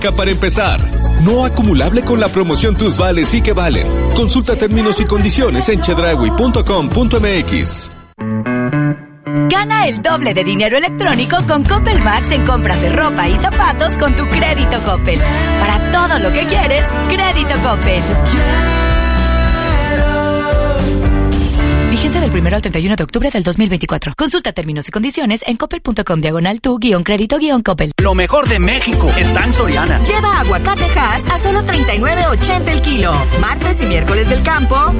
Para empezar, no acumulable con la promoción Tus Vales sí que valen. Consulta términos y condiciones en chedraui.com.mx. Gana el doble de dinero electrónico con Coppel Max en compras de ropa y zapatos con tu crédito Coppel. Para todo lo que quieres, crédito Coppel. Vigencia del 1 al 31 de octubre del 2024. Consulta términos y condiciones en coppel.com/tu-crédito-coppel. Lo mejor de México está en Soriana. Lleva aguacate Hass a solo $39.80 el kilo. Martes y miércoles del campo